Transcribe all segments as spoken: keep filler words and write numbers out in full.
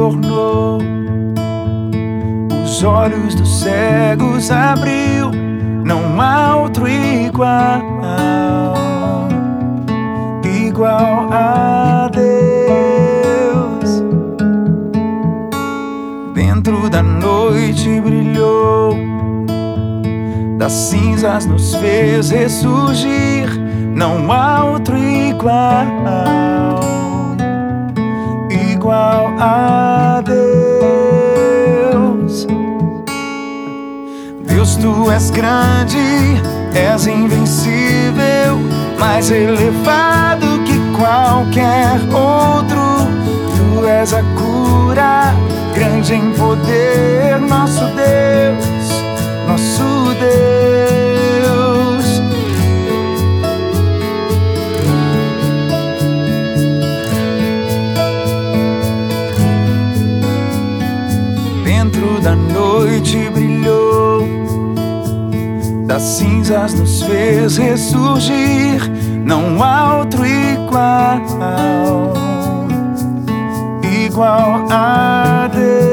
tornou, os olhos dos cegos abriu. Não há outro igual, igual a Deus. Dentro da noite brilhou, das cinzas nos fez ressurgir. Não há outro igual, igual a Deus. Deus, tu és grande, és invencível, mais elevado que qualquer outro. Tu és a cura, grande em poder, nosso Deus, nosso Deus. Dentro da noite brilhou, das cinzas nos fez ressurgir. Não há outro igual, igual a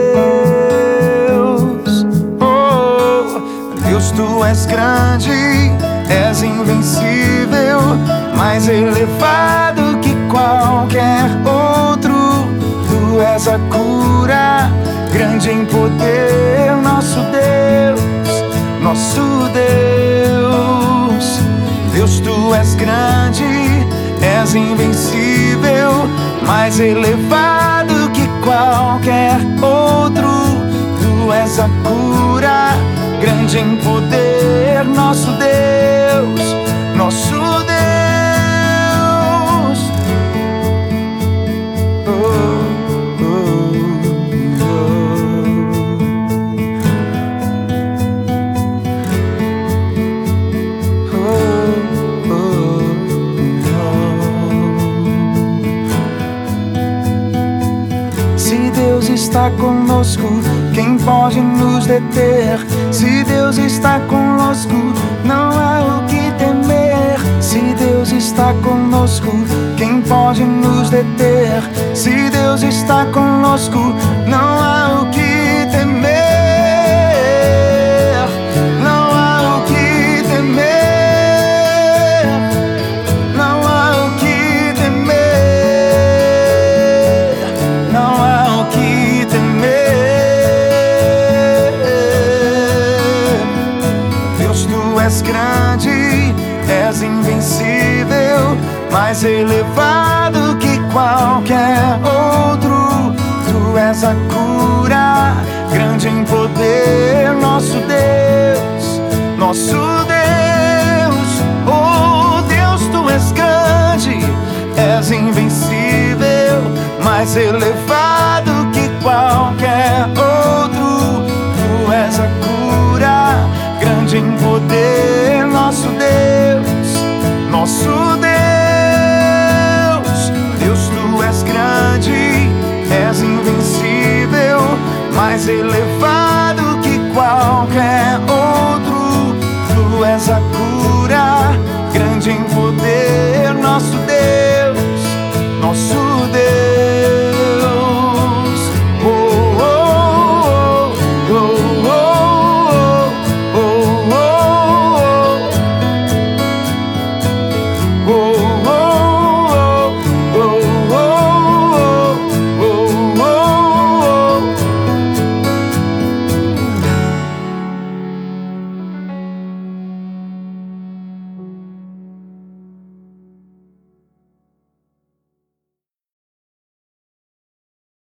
Deus. Oh, Deus, tu és grande, és invencível, mais elevado que qualquer outro. Tu és a cura, grande em poder, nosso Deus, nosso Deus. Deus, tu és grande, és invencível, mais elevado que qualquer outro. Tu és a cura, grande em poder, nosso Deus, nosso Deus. Oh, oh, oh. Oh, oh, oh. Se Deus está conosco, quem pode nos deter? Se Deus está conosco, não há o que temer. Se Deus está conosco, quem pode nos deter? Se Deus está conosco, não há o que temer. Não há o que temer. Não há o que temer. Não há o que temer. Deus, tu és grande, és invencível, mais elevado que qualquer outro. Tu és a cura, grande em poder, nosso Deus, nosso Deus. Oh, Deus, tu és grande, és invencível, mais elevado